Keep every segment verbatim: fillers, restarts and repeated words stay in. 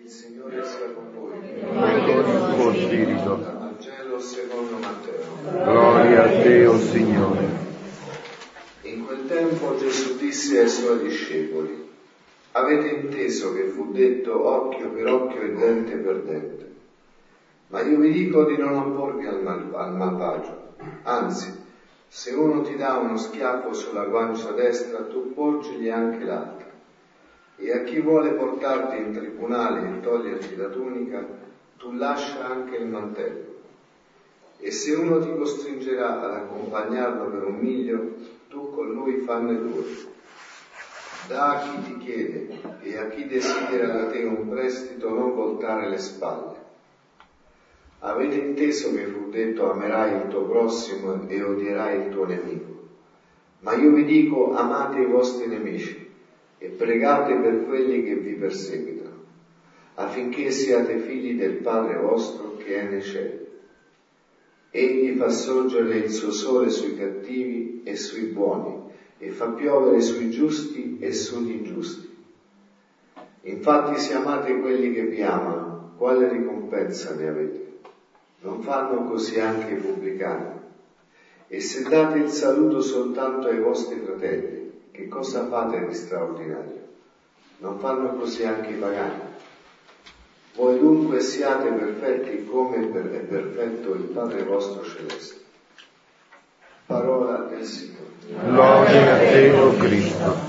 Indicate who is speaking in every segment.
Speaker 1: Il Signore sia con voi.
Speaker 2: E con il tuo spirito.
Speaker 1: Dal Vangelo secondo Matteo.
Speaker 2: Gloria a te, o Signore.
Speaker 1: In quel tempo Gesù disse ai suoi discepoli: avete inteso che fu detto occhio per occhio e dente per dente. Ma io vi dico di non opporvi al, mal, al malvagio. Anzi, se uno ti dà uno schiaffo sulla guancia destra, tu porgigli anche l'altra. E a chi vuole portarti in tribunale e toglierti la tunica, tu lascia anche il mantello. E se uno ti costringerà ad accompagnarlo per un miglio, tu con lui fanne due. Da a chi ti chiede e a chi desidera da te un prestito non voltare le spalle. Avete inteso che fu detto amerai il tuo prossimo e odierai il tuo nemico. Ma io vi dico amate i vostri nemici e pregate per quelli che vi perseguitano, affinché siate figli del Padre vostro che è nei cieli. Egli fa sorgere il suo sole sui cattivi e sui buoni, e fa piovere sui giusti e sugli ingiusti. Infatti se amate quelli che vi amano, quale ricompensa ne avete? Non fanno così anche i pubblicani? E se date il saluto soltanto ai vostri fratelli, che cosa fate di straordinario? Non fanno così anche i pagani? Voi dunque siate perfetti come è perfetto il Padre vostro celeste. Parola del Signore.
Speaker 2: Gloria a te, o Cristo.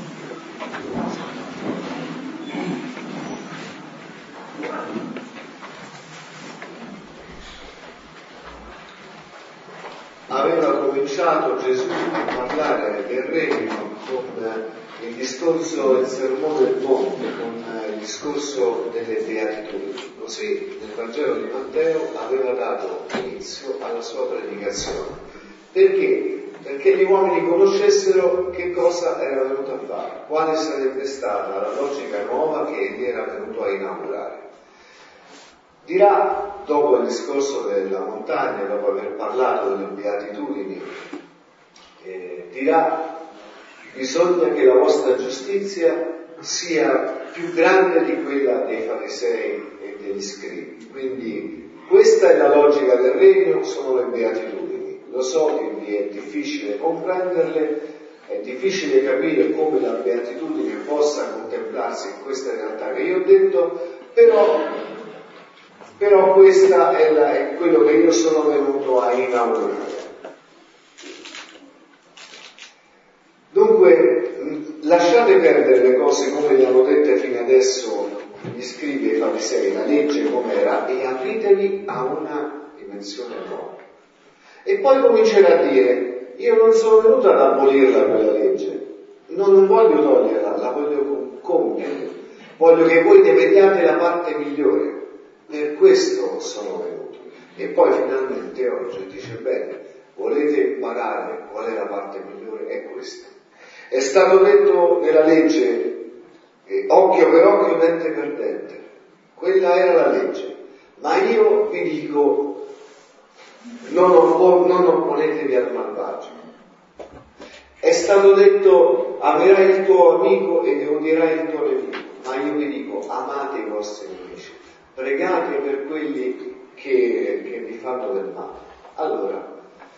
Speaker 1: Aveva cominciato Gesù a parlare del regno con il discorso, il sermone del monte, con il discorso delle beatitudini. Così nel Vangelo di Matteo aveva dato inizio alla sua predicazione. Perché? Perché gli uomini conoscessero che cosa era venuto a fare, quale sarebbe stata la logica nuova che egli era venuto a inaugurare. Dirà, dopo il discorso della montagna, dopo aver parlato delle beatitudini, eh, dirà: bisogna che la vostra giustizia sia più grande di quella dei farisei e degli scribi. Quindi questa è la logica del regno, sono le beatitudini. Lo so che vi è difficile comprenderle, è difficile capire come la beatitudine possa contemplarsi in questa realtà che io ho detto, però Però questa è, la, è quello che io sono venuto a inaugurare. Dunque, lasciate perdere le cose come le hanno dette fino adesso gli scribi e i farisei, la legge com'era, e apritevi a una dimensione nuova. E poi comincerà a dire: io non sono venuto ad abolirla quella legge, no, non voglio toglierla, la voglio compiere, voglio che voi ne vediate la parte migliore. Per questo sono venuto. E poi finalmente oggi dice: bene, volete imparare qual è la parte migliore? È questa. È stato detto nella legge eh, occhio per occhio, dente per dente. Quella era la legge. Ma io vi dico: non, oppo- non opponetevi al malvagio. È stato detto: amerai il tuo amico e odierai il tuo nemico. Ma io vi dico: amate i vostri nemici. Pregate per quelli che, che vi fanno del male. Allora,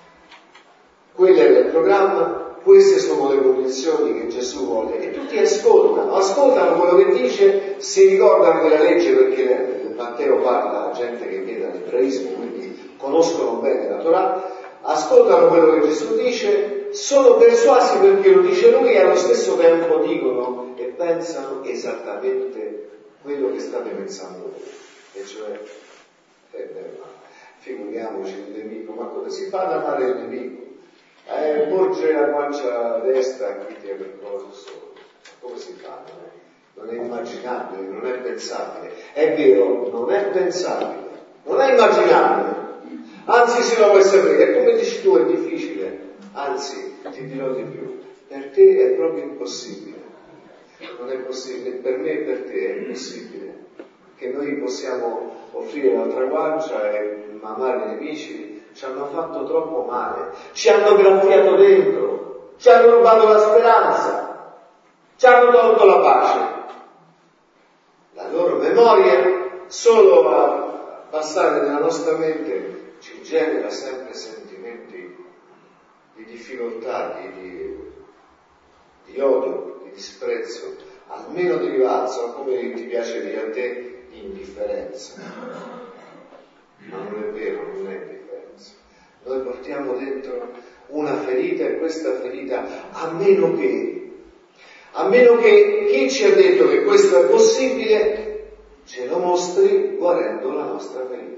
Speaker 1: quello era il programma, queste sono le condizioni che Gesù vuole, e tutti ascoltano, ascoltano quello che dice, si ricordano della legge, perché Matteo parla a gente che viene dall'ebraismo, quindi conoscono bene la Torah, ascoltano quello che Gesù dice, sono persuasi perché lo dice lui, e allo stesso tempo dicono e pensano esattamente quello che state pensando voi. E cioè, eh, beh, ma figuriamoci il nemico, ma come si fa ad amare il nemico? Eh, porge la guancia destra a chi ti ha percorso solo. Come si fa? Non è immaginabile, non è pensabile. È vero, non è pensabile, non è immaginabile. Anzi, se lo vuoi sapere, e come dici tu è difficile, anzi, ti dirò di più, per te è proprio impossibile. Non è possibile, per me e per te è impossibile. Che noi possiamo offrire l'altra guancia e amare i nemici, ci hanno fatto troppo male, ci hanno graffiato dentro, ci hanno rubato la speranza, ci hanno tolto la pace. La loro memoria solo a passare nella nostra mente ci genera sempre sentimenti di difficoltà, di, di, di odio, di disprezzo, almeno di rivalso, come ti piace dire a te, di indifferenza. Ma non è vero, non è indifferenza. Noi portiamo dentro una ferita e questa ferita, a meno che, a meno che chi ci ha detto che questo è possibile, ce lo mostri guarendo la nostra ferita.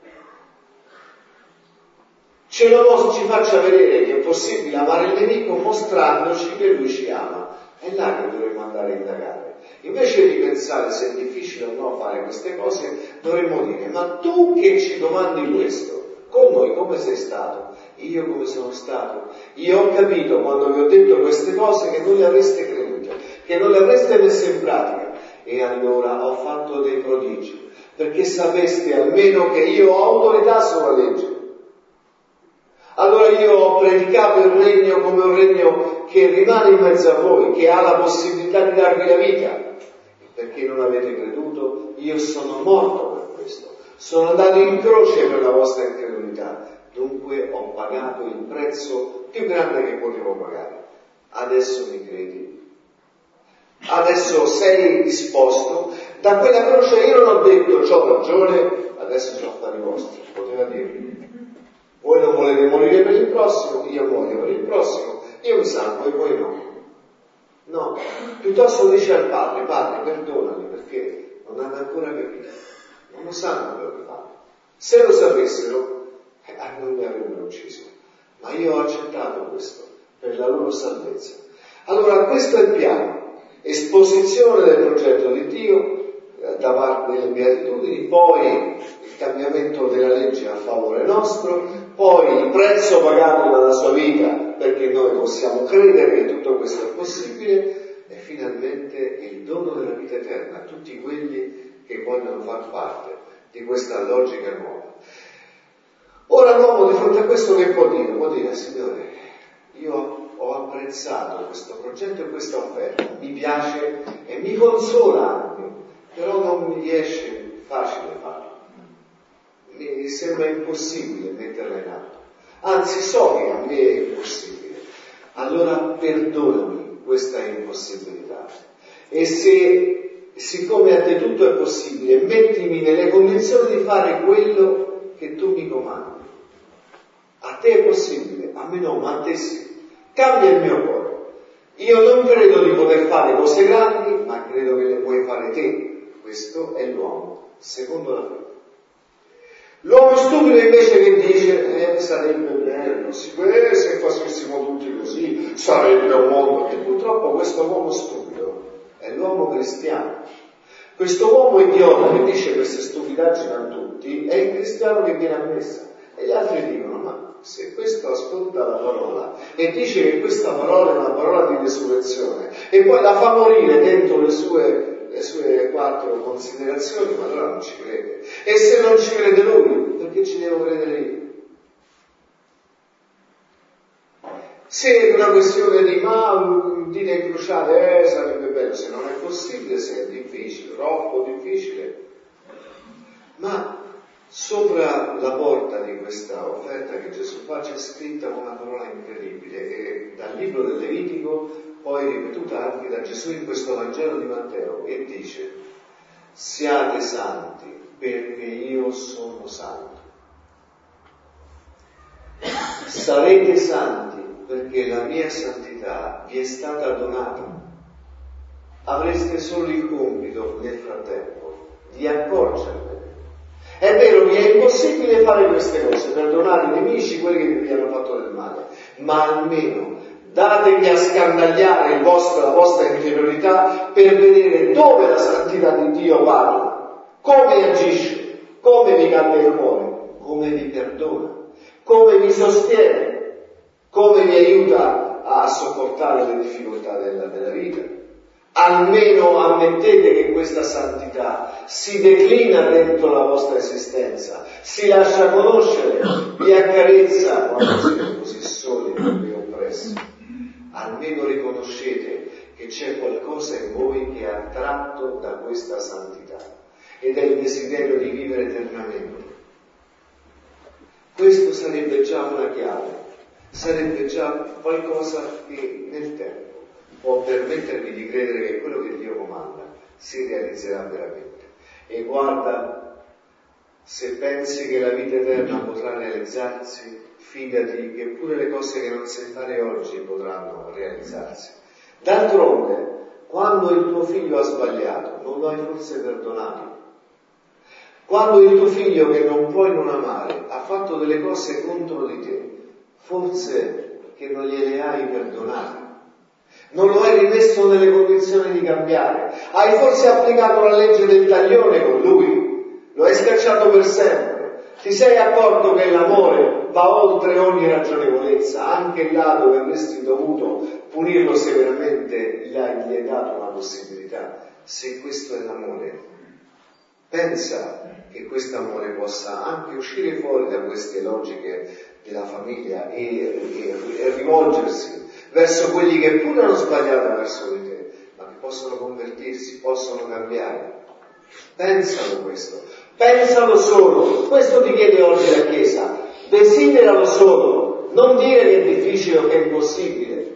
Speaker 1: Ce lo mostri, ci faccia vedere che è possibile amare il nemico mostrandoci che lui ci ama. È là che dovremmo andare a indagare. Invece di pensare se è difficile o no fare queste cose, dovremmo dire: ma tu che ci domandi questo, con noi come sei stato? Io come sono stato? Io ho capito quando vi ho detto queste cose che non le avreste credute, che non le avreste messe in pratica. E allora ho fatto dei prodigi, perché sapeste almeno che io ho autorità sulla legge. Allora io ho predicato il regno come un regno che rimane in mezzo a voi, che ha la possibilità di darvi la vita. Perché non avete creduto, io sono morto per questo. Sono andato in croce per la vostra incredulità. Dunque ho pagato il prezzo più grande che potevo pagare. Adesso mi credi? Adesso sei disposto? Da quella croce io non ho detto c'ho ragione, adesso c'ho affari vostri. Poteva dirmi. Voi non volete morire per il prossimo, io muoio per il prossimo, io mi salvo e voi no. No, piuttosto dice al padre: padre, perdonali perché non hanno ancora capito, non lo sanno quello che fanno. Se lo sapessero, eh, non mi avrebbero ucciso. Ma io ho accettato questo per la loro salvezza. Allora questo è il piano: esposizione del progetto di Dio eh, da parte delle beatitudini, poi il cambiamento della legge a favore nostro, poi il prezzo pagato dalla sua vita perché noi possiamo credere che tutto questo è possibile, e finalmente il dono della vita eterna a tutti quelli che vogliono far parte di questa logica nuova. Ora l'uomo di fronte a questo che può dire? Può dire: Signore, io ho apprezzato questo progetto e questa offerta, mi piace e mi consola anche, però non mi riesce facile farlo. Mi sembra impossibile metterla in atto. Anzi, so che a me è impossibile. Allora perdonami questa impossibilità. E se, siccome a te tutto è possibile, mettimi nelle condizioni di fare quello che tu mi comandi. A te è possibile, a me no, ma a te sì. Cambia il mio cuore. Io non credo di poter fare cose grandi, ma credo che le puoi fare te. Questo è l'uomo, secondo la fede. L'uomo stupido invece che dice: eh, sarebbe bello, sì, eh, se facessimo tutti così, sarebbe un mondo. E purtroppo questo uomo stupido è l'uomo cristiano. Questo uomo idiota che dice queste stupidaggini a tutti è il cristiano che viene a messa. E gli altri dicono: ma se questo ascolta la parola e dice che questa parola è una parola di resurrezione e poi la fa morire dentro le sue le sue quattro considerazioni, ma allora non ci crede. E se non ci crede lui, perché ci devo credere io? Se è una questione di ma dita incrociate, eh, sarebbe bello, se non è possibile, se è difficile, troppo difficile. Ma sopra la porta di questa offerta che Gesù fa c'è scritta una parola incredibile, che dal libro del Levitico, poi ripetuta anche da Gesù in questo Vangelo di Matteo, e dice: siate santi perché io sono santo. Sarete santi perché la mia santità vi è stata donata. Avreste solo il compito nel frattempo di accorgervene. È vero, vi è impossibile fare queste cose, perdonare i nemici, quelli che vi hanno fatto del male, ma almeno datevi a scandagliare il vostro, la vostra interiorità per vedere dove la santità di Dio parla, come agisce, come vi cambia il cuore, come vi perdona, come vi sostiene, come vi aiuta a sopportare le difficoltà della, della vita. Almeno ammettete che questa santità si declina dentro la vostra esistenza, si lascia conoscere, vi accarezza quando siete così soli e oppressi. Almeno riconoscete che c'è qualcosa in voi che è attratto da questa santità. ed è il desiderio di vivere eternamente. Questo sarebbe già una chiave, sarebbe già qualcosa che nel tempo può permettervi di credere che quello che Dio comanda si realizzerà veramente. E guarda, se pensi che la vita eterna potrà realizzarsi, fidati che pure le cose che non sai fare oggi potranno realizzarsi. D'altronde, quando il tuo figlio ha sbagliato, non lo hai forse perdonato? Quando il tuo figlio, che non puoi non amare, ha fatto delle cose contro di te, forse che non gliele hai perdonate? Non lo hai rimesso nelle condizioni di cambiare? Hai forse applicato la legge del taglione con lui? Lo hai scacciato per sempre? Ti sei accorto che l'amore va oltre ogni ragionevolezza, anche là dove avresti dovuto punirlo severamente, gli hai dato una possibilità? Se questo è l'amore, pensa che questo amore possa anche uscire fuori da queste logiche della famiglia e, e, e rivolgersi verso quelli che pure hanno sbagliato verso di te, ma che possono convertirsi, possono cambiare. Pensalo questo, pensalo solo, questo ti chiede oggi la Chiesa, desideralo solo, non dire che è difficile o che è impossibile,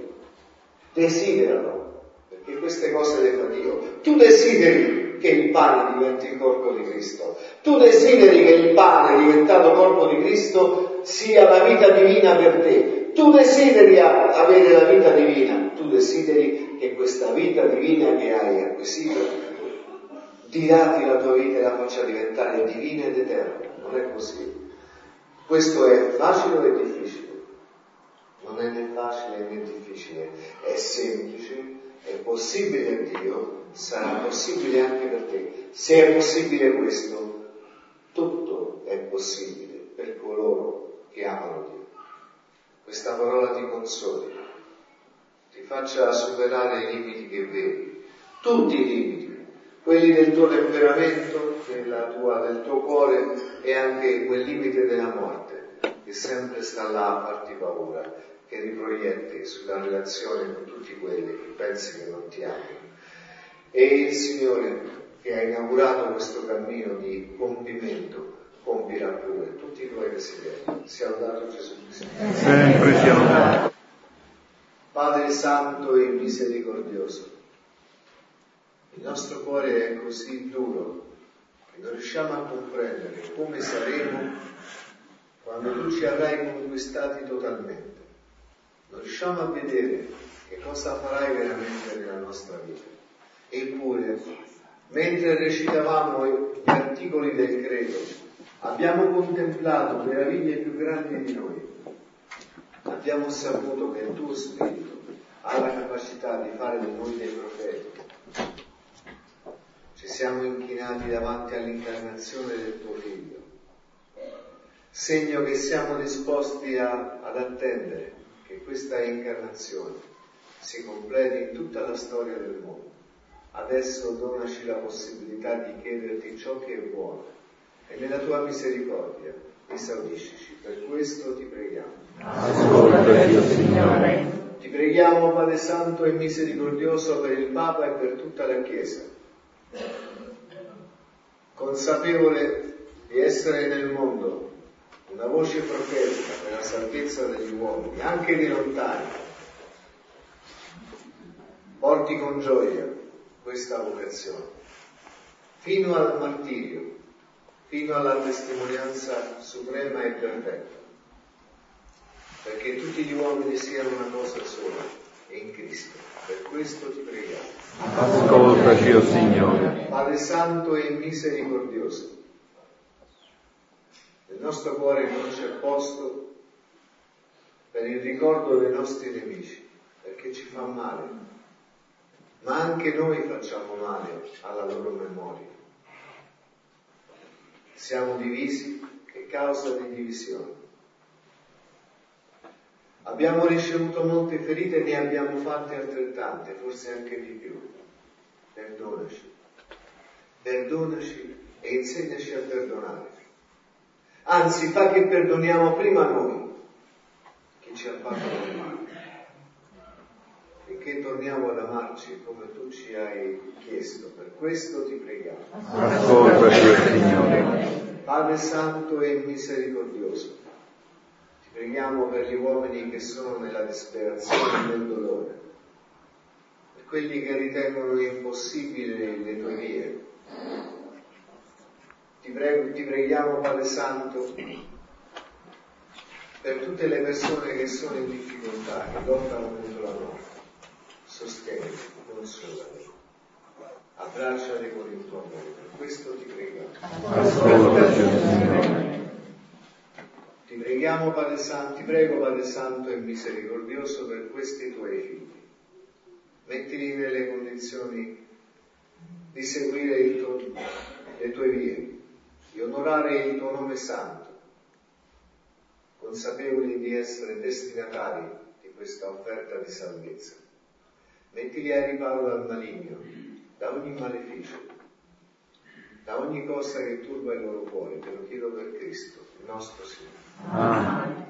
Speaker 1: desideralo, perché queste cose le fa Dio. Tu desideri che il pane diventi il corpo di Cristo, tu desideri che il pane diventato corpo di Cristo sia la vita divina per te, tu desideri avere la vita divina, tu desideri che questa vita divina che hai acquisito dirati la tua vita e la faccia diventare divina ed eterna. Non è così. Questo è facile o è difficile? Non è né facile né difficile, è semplice, è possibile a Dio, sarà possibile anche per te. Se è possibile questo, tutto è possibile per coloro che amano Dio. Questa parola ti consoli, ti faccia superare i limiti che vedi, tutti i limiti, quelli del tuo temperamento, della tua, del tuo cuore e anche quel limite della morte che sempre sta là a farti paura, che riproietti sulla relazione con tutti quelli che pensi che non ti amino. E il Signore che ha inaugurato questo cammino di compimento compirà pure tutti i tuoi desideri. Sia lodato Gesù Cristo.
Speaker 2: Sempre sia lodato.
Speaker 1: Padre Santo e misericordioso, il nostro cuore è così duro che non riusciamo a comprendere come saremo quando tu ci avrai conquistati totalmente. Non riusciamo a vedere che cosa farai veramente nella nostra vita. Eppure, mentre recitavamo gli articoli del credo, abbiamo contemplato meraviglie più grandi di noi. Abbiamo saputo che il tuo Spirito ha la capacità di fare di noi dei profeti. Ci siamo inchinati davanti all'incarnazione del tuo Figlio, segno che siamo disposti a, ad attendere che questa incarnazione si completi in tutta la storia del mondo. Adesso donaci la possibilità di chiederti ciò che è buono e nella tua misericordia esaudiscici. Per questo ti preghiamo.
Speaker 2: Ascolta Dio, Signore.
Speaker 1: Ti preghiamo, Padre Santo e misericordioso, per il Papa e per tutta la Chiesa, consapevole di essere nel mondo una voce profetica per la salvezza degli uomini, anche di lontani. Porti con gioia questa vocazione, fino al martirio, fino alla testimonianza suprema e perfetta, perché tutti gli uomini siano una cosa sola, in Cristo. Per questo ti preghiamo.
Speaker 2: Ascoltaci, o Signore.
Speaker 1: Padre Santo e misericordioso, nel nostro cuore non c'è posto per il ricordo dei nostri nemici, perché ci fa male, ma anche noi facciamo male alla loro memoria. Siamo divisi che causa di divisione. Abbiamo ricevuto molte ferite e ne abbiamo fatte altrettante, forse anche di più. Perdonaci, perdonaci e insegnaci a perdonare. Anzi, fa che perdoniamo prima noi chi ci ha fatto del male, finché torniamo ad amarci come tu ci hai chiesto. Per questo ti preghiamo.
Speaker 2: Ascoltaci, o Signore.
Speaker 1: Padre Santo e misericordioso, ti preghiamo per gli uomini che sono nella disperazione e nel dolore, per quelli che ritengono impossibili le tue vie. Ti, prego, ti preghiamo, Padre Santo, per tutte le persone che sono in difficoltà, che lottano contro la morte. Sostieni, consolali, abbracciali con il tuo amore. Per questo ti preghiamo.
Speaker 2: Ascoltaci, o Signore.
Speaker 1: Ti preghiamo, Padre Santo, ti prego, Padre Santo e misericordioso, per questi tuoi figli. Mettili nelle condizioni di seguire il tuo, le tue vie, di onorare il tuo nome santo, consapevoli di essere destinatari di questa offerta di salvezza. Mettili a riparo dal maligno, da ogni maleficio, da ogni cosa che turba il loro cuore. Te lo chiedo per Cristo, il nostro Signore.
Speaker 2: Amen.